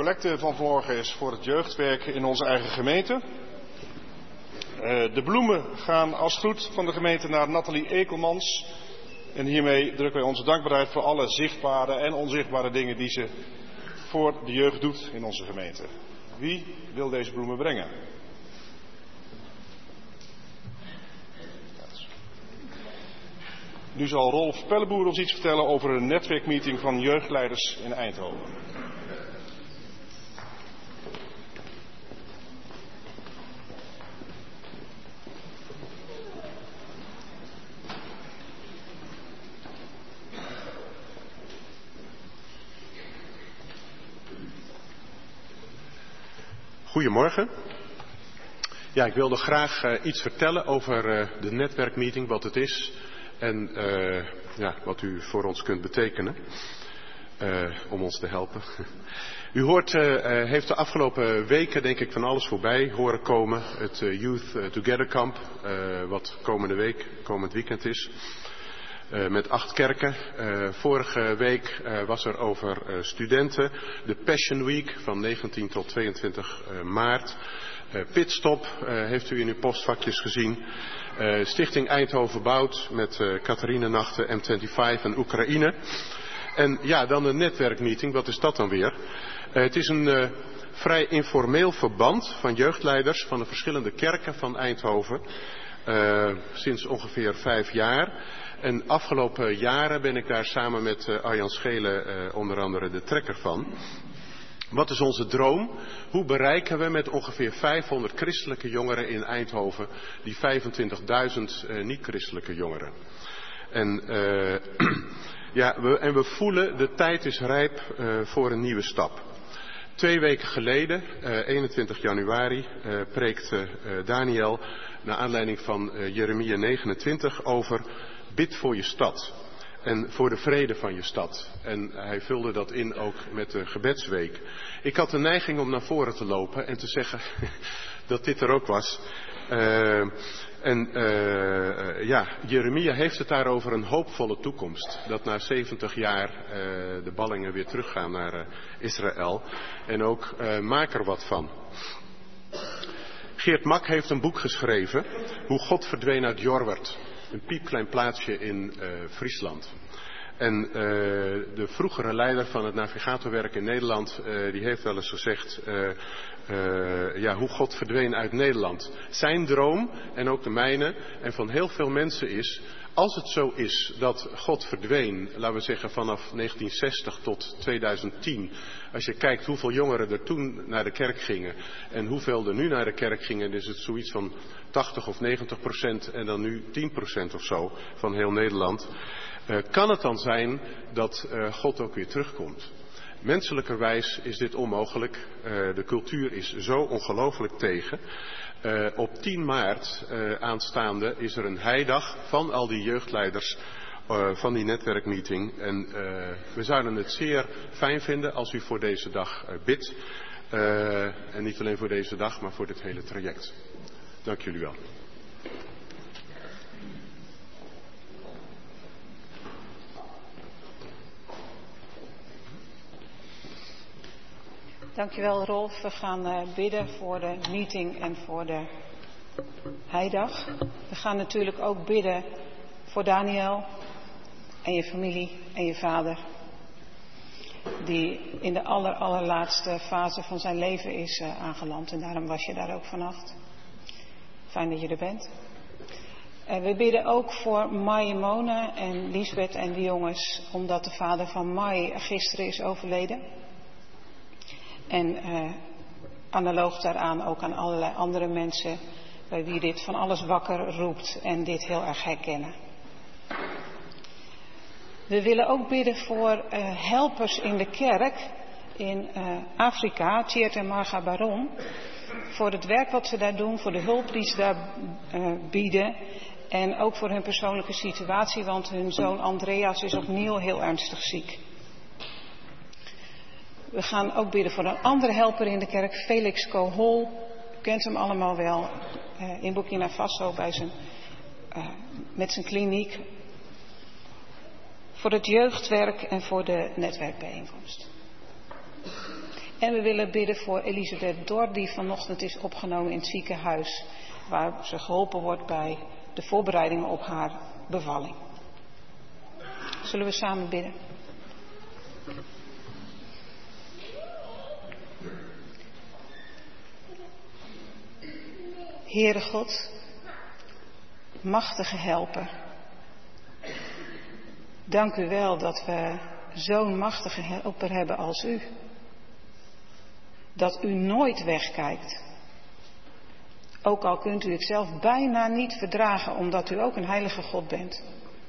collecte van vanmorgen is voor het jeugdwerk in onze eigen gemeente. De bloemen gaan als groet van de gemeente naar Nathalie Ekelmans. En hiermee drukken wij onze dankbaarheid voor alle zichtbare en onzichtbare dingen die ze voor de jeugd doet in onze gemeente. Wie wil deze bloemen brengen? Nu zal Rolf Pelleboer ons iets vertellen over een netwerkmeeting van jeugdleiders in Eindhoven. Goedemorgen. Ja, ik wilde graag iets vertellen over de netwerkmeeting, wat het is en wat u voor ons kunt betekenen om ons te helpen. U heeft de afgelopen weken denk ik van alles voorbij horen komen. Het Youth Together Camp, wat komend weekend is. Met 8 kerken. Vorige week was er over studenten. De Passion Week van 19 tot 22 maart. Pitstop heeft u in uw postvakjes gezien. Stichting Eindhoven Bouwt met Catharine-nachten, M25 en Oekraïne. En ja, dan een netwerkmeeting. Wat is dat dan weer? Het is een vrij informeel verband van jeugdleiders van de verschillende kerken van Eindhoven. Sinds ongeveer 5 jaar. En afgelopen jaren ben ik daar samen met Arjan Schelen onder andere de trekker van. Wat is onze droom? Hoe bereiken we met ongeveer 500 christelijke jongeren in Eindhoven die 25.000 niet-christelijke jongeren? En we voelen de tijd is rijp voor een nieuwe stap. 2 weken geleden, 21 januari, preekte Daniel naar aanleiding van Jeremia 29 over bid voor je stad en voor de vrede van je stad. En hij vulde dat in ook met de gebedsweek. Ik had de neiging om naar voren te lopen en te zeggen dat dit er ook was. Jeremia heeft het daar over een hoopvolle toekomst. Dat na 70 jaar de ballingen weer teruggaan naar Israël. En ook maak er wat van. Geert Mak heeft een boek geschreven. Hoe God verdween uit Jorwert. Een piepklein plaatsje in Friesland. En de vroegere leider van het navigatorwerk in Nederland, die heeft wel eens gezegd, hoe God verdween uit Nederland. Zijn droom, en ook de mijne, en van heel veel mensen is, als het zo is dat God verdween, laten we zeggen vanaf 1960 tot 2010. Als je kijkt hoeveel jongeren er toen naar de kerk gingen en hoeveel er nu naar de kerk gingen, dan is het zoiets van 80 of 90% en dan nu 10% of zo van heel Nederland. Kan het dan zijn dat God ook weer terugkomt? Menselijkerwijs is dit onmogelijk. De cultuur is zo ongelooflijk tegen. Op 10 maart aanstaande is er een heidag van al die jeugdleiders van die netwerkmeeting. En we zouden het zeer fijn vinden als u voor deze dag bidt. En niet alleen voor deze dag, maar voor dit hele traject. Dank jullie wel. Dankjewel Rolf. We gaan bidden voor de meeting en voor de heidag. We gaan natuurlijk ook bidden voor Daniel en je familie en je vader. Die in de allerlaatste fase van zijn leven is aangeland. En daarom was je daar ook vannacht. Fijn dat je er bent. We bidden ook voor Mai Mona en Liesbeth en de jongens. Omdat de vader van Mai gisteren is overleden. En analoog daaraan ook aan allerlei andere mensen bij wie dit van alles wakker roept en dit heel erg herkennen. We willen ook bidden voor helpers in de kerk in Afrika, Tjeerd en Marga Baron. Voor het werk wat ze daar doen, voor de hulp die ze daar bieden. En ook voor hun persoonlijke situatie, want hun zoon Andreas is opnieuw heel ernstig ziek. We gaan ook bidden voor een andere helper in de kerk, Felix Kohol. U kent hem allemaal wel, in Burkina Faso met zijn kliniek. Voor het jeugdwerk en voor de netwerkbijeenkomst. En we willen bidden voor Elisabeth Dor, die vanochtend is opgenomen in het ziekenhuis, waar ze geholpen wordt bij de voorbereidingen op haar bevalling. Zullen we samen bidden? Heere God, machtige helper, dank u wel dat we zo'n machtige helper hebben als u. Dat u nooit wegkijkt. Ook al kunt u het zelf bijna niet verdragen, omdat u ook een heilige God bent.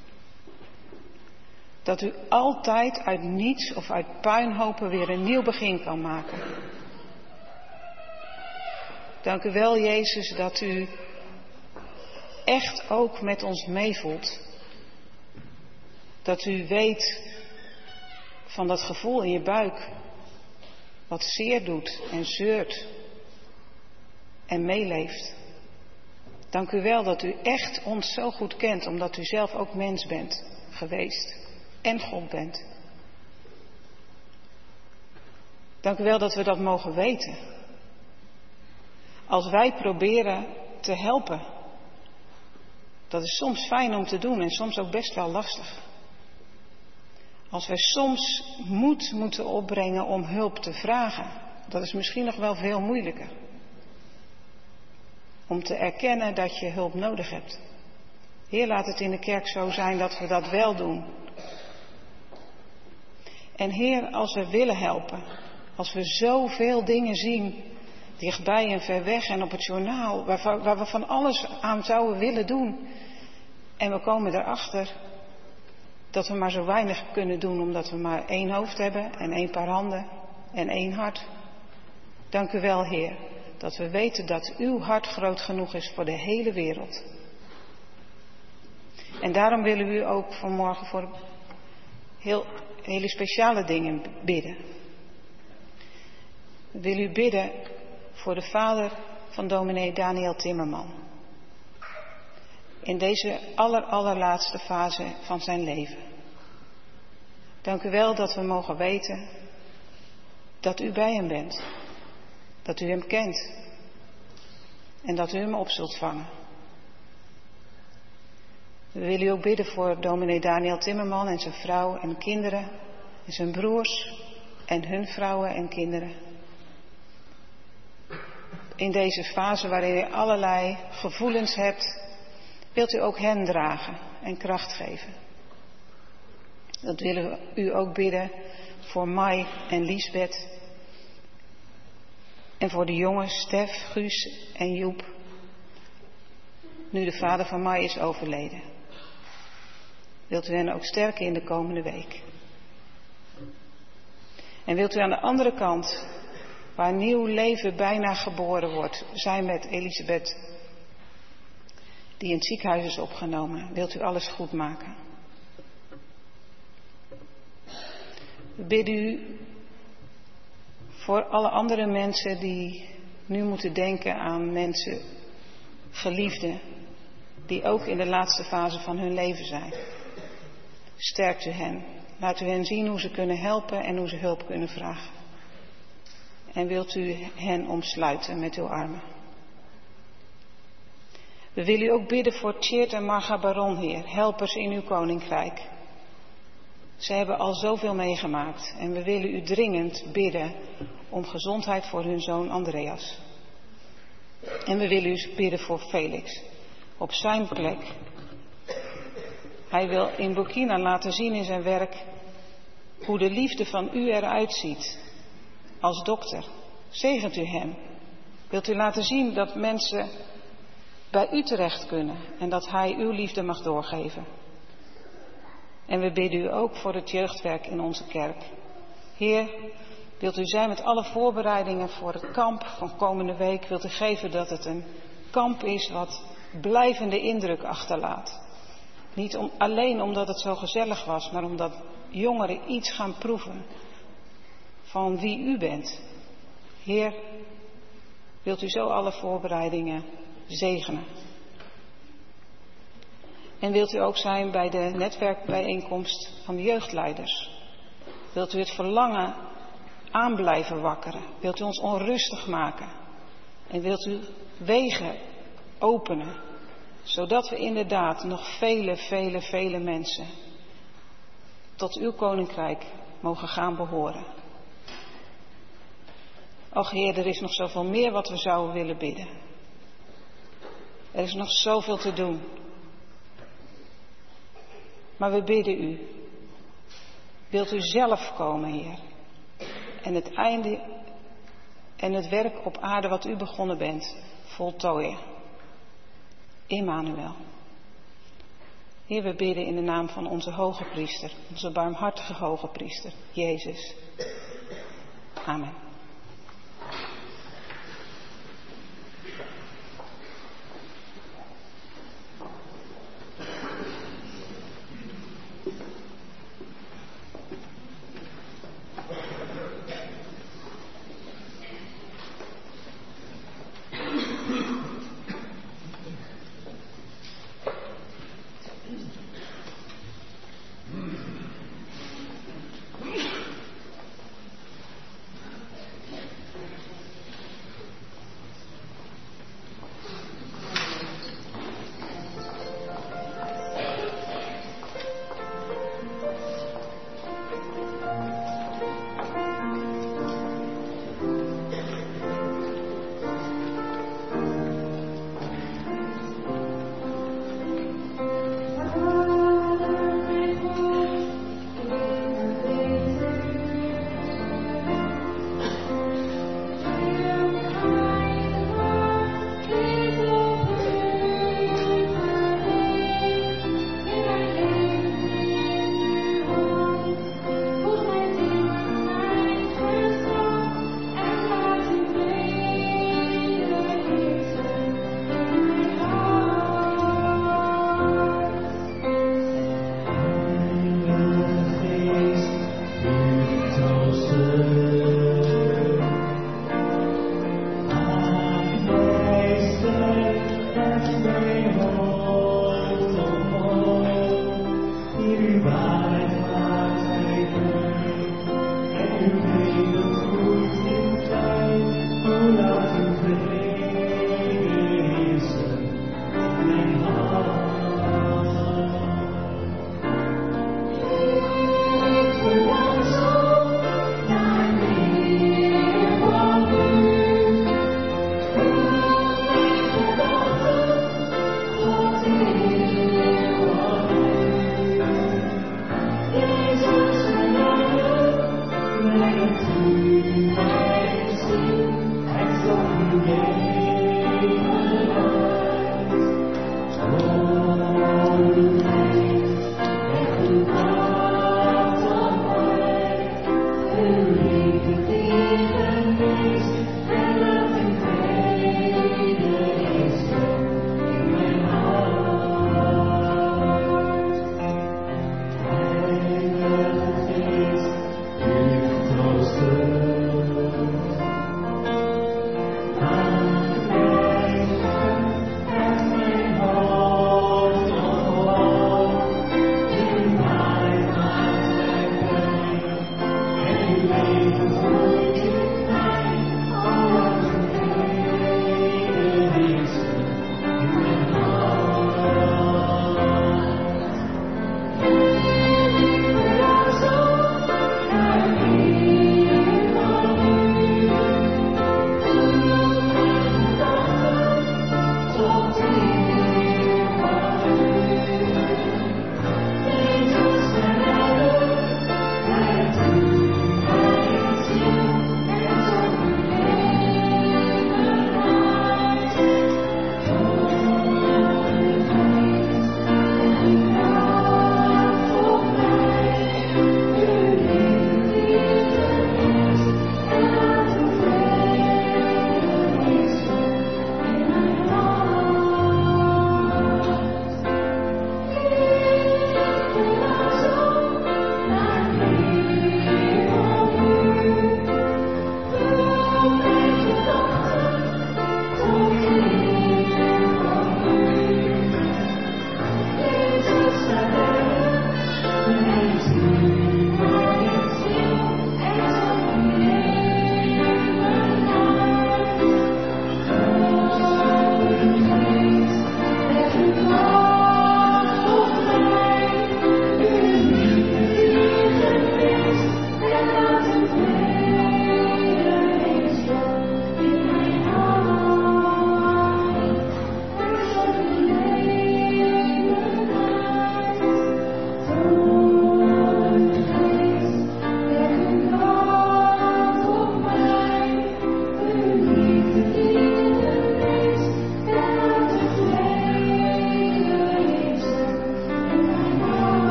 Dat u altijd uit niets of uit puinhopen weer een nieuw begin kan maken. Dank u wel, Jezus, dat u echt ook met ons meevoelt. Dat u weet van dat gevoel in je buik, wat zeer doet en zeurt en meeleeft. Dank u wel dat u echt ons zo goed kent, omdat u zelf ook mens bent geweest en God bent. Dank u wel dat we dat mogen weten. Als wij proberen te helpen, dat is soms fijn om te doen en soms ook best wel lastig. Als wij soms moed moeten opbrengen om hulp te vragen, dat is misschien nog wel veel moeilijker. Om te erkennen dat je hulp nodig hebt. Heer, laat het in de kerk zo zijn dat we dat wel doen. En Heer, als we willen helpen, als we zoveel dingen zien, dichtbij en ver weg en op het journaal, waar we van alles aan zouden willen doen. En we komen erachter dat we maar zo weinig kunnen doen, omdat we maar 1 hoofd hebben en 1 paar handen en 1 hart. Dank u wel, Heer, dat we weten dat uw hart groot genoeg is voor de hele wereld. En daarom willen we u ook vanmorgen voor hele speciale dingen bidden. We willen u bidden voor de vader van dominee Daniel Timmerman. In deze allerlaatste fase van zijn leven. Dank u wel dat we mogen weten dat u bij hem bent. Dat u hem kent. En dat u hem op zult vangen. We willen u ook bidden voor dominee Daniel Timmerman en zijn vrouw en kinderen. En zijn broers en hun vrouwen en kinderen. In deze fase waarin u allerlei gevoelens hebt, wilt u ook hen dragen en kracht geven. Dat willen we u ook bidden voor Mai en Liesbeth. En voor de jongens Stef, Guus en Joep. Nu de vader van Mai is overleden. Wilt u hen ook sterken in de komende week. En wilt u aan de andere kant, waar nieuw leven bijna geboren wordt, zijn met Elisabeth, die in het ziekenhuis is opgenomen. Wilt u alles goed maken. We bidden u voor alle andere mensen die nu moeten denken aan mensen, geliefden, die ook in de laatste fase van hun leven zijn. Sterkt u hen. Laat u hen zien hoe ze kunnen helpen en hoe ze hulp kunnen vragen. En wilt u hen omsluiten met uw armen. We willen u ook bidden voor Tjeerd en Marga Baron, Heer, helpers in uw koninkrijk. Ze hebben al zoveel meegemaakt en we willen u dringend bidden om gezondheid voor hun zoon Andreas. En we willen u bidden voor Felix, op zijn plek. Hij wil in Burkina laten zien in zijn werk hoe de liefde van u eruit ziet als dokter. Zegent u hem. Wilt u laten zien dat mensen bij u terecht kunnen en dat hij uw liefde mag doorgeven. En we bidden u ook voor het jeugdwerk in onze kerk. Heer, wilt u zijn met alle voorbereidingen voor het kamp van komende week. Wilt u geven dat het een kamp is wat blijvende indruk achterlaat. Niet alleen omdat het zo gezellig was, maar omdat jongeren iets gaan proeven van wie u bent. Heer, wilt u zo alle voorbereidingen zegenen. En wilt u ook zijn bij de netwerkbijeenkomst van de jeugdleiders. Wilt u het verlangen aan blijven wakkeren? Wilt u ons onrustig maken? En wilt u wegen openen, zodat we inderdaad nog vele mensen tot uw koninkrijk mogen gaan behoren? Och Heer, er is nog zoveel meer wat we zouden willen bidden. Er is nog zoveel te doen. Maar we bidden u, wilt u zelf komen, Heer, en het einde en het werk op aarde wat u begonnen bent, voltooien. Immanuel. Heer, we bidden in de naam van onze hoge priester, onze barmhartige hoge priester, Jezus. Amen.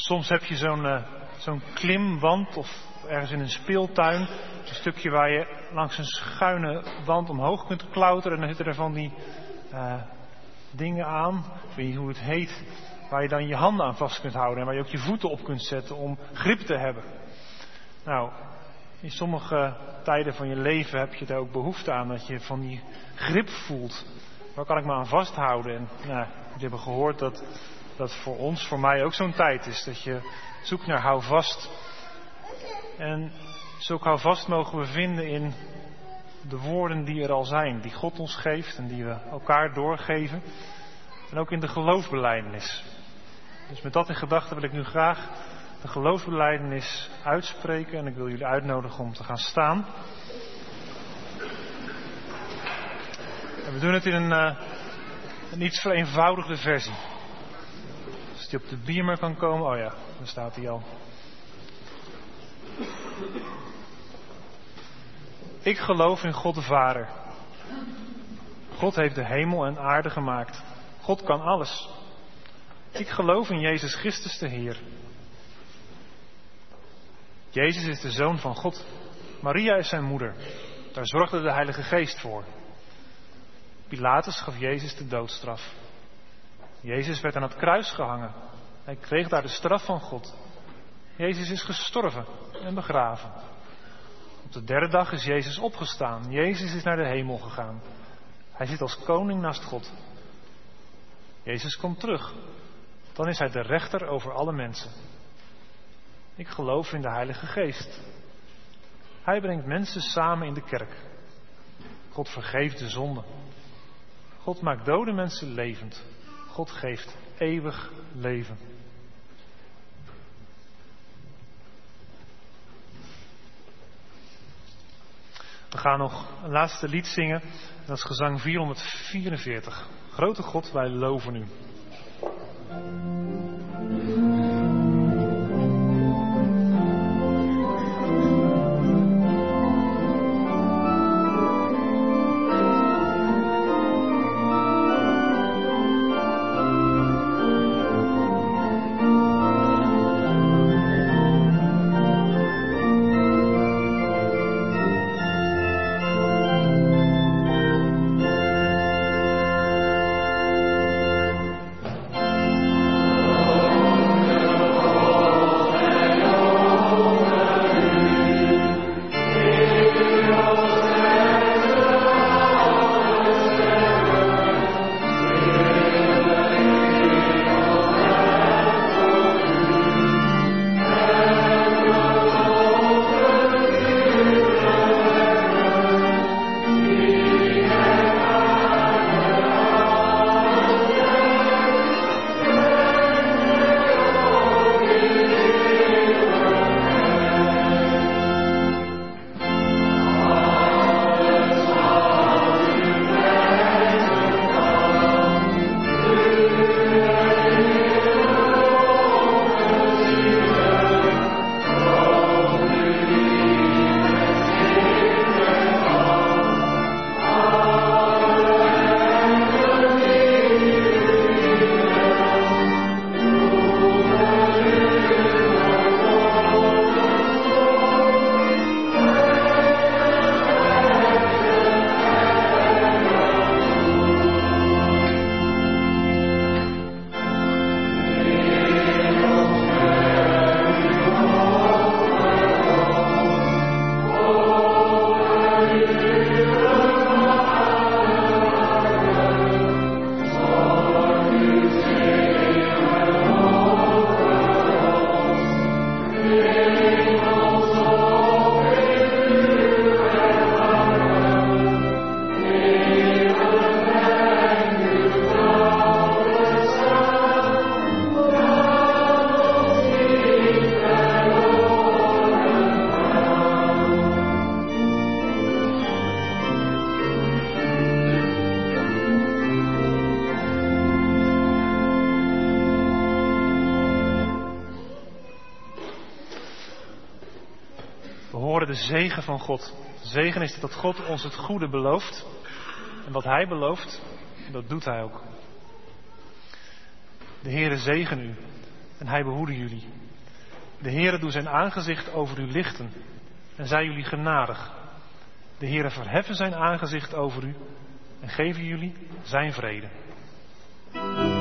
Soms heb je zo'n klimwand of ergens in een speeltuin. Een stukje waar je langs een schuine wand omhoog kunt klauteren. En dan zitten er van die dingen aan, ik weet niet hoe het heet, waar je dan je handen aan vast kunt houden. En waar je ook je voeten op kunt zetten om grip te hebben. Nou, in sommige tijden van je leven heb je daar ook behoefte aan. Dat je van die grip voelt. Waar kan ik me aan vasthouden? En jullie hebben gehoord dat voor mij ook zo'n tijd is. Dat je zoekt naar houvast. En zulk houvast mogen we vinden in de woorden die er al zijn. Die God ons geeft en die we elkaar doorgeven. En ook in de geloofsbelijdenis. Dus met dat in gedachten wil ik nu graag de geloofsbelijdenis uitspreken. En ik wil jullie uitnodigen om te gaan staan. En we doen het in een iets vereenvoudigde versie. Als die op de beamer kan komen. Oh ja, daar staat hij al. Ik geloof in God de Vader. God heeft de hemel en aarde gemaakt. God kan alles. Ik geloof in Jezus Christus de Heer. Jezus is de Zoon van God. Maria is zijn moeder. Daar zorgde de Heilige Geest voor. Pilatus gaf Jezus de doodstraf. Jezus werd aan het kruis gehangen. Hij kreeg daar de straf van God. Jezus is gestorven en begraven. Op de derde dag is Jezus opgestaan. Jezus is naar de hemel gegaan. Hij zit als koning naast God. Jezus komt terug. Dan is hij de rechter over alle mensen. Ik geloof in de Heilige Geest. Hij brengt mensen samen in de kerk. God vergeeft de zonde. God maakt dode mensen levend. God geeft eeuwig leven. We gaan nog een laatste lied zingen. Dat is gezang 444. Grote God, wij loven u. De zegen van God. De zegen is dat God ons het goede belooft. En wat hij belooft, dat doet hij ook. De Heere zegen u en hij behoede jullie. De Heere doet zijn aangezicht over u lichten en zij jullie genadig. De Heere verheffen zijn aangezicht over u en geven jullie zijn vrede.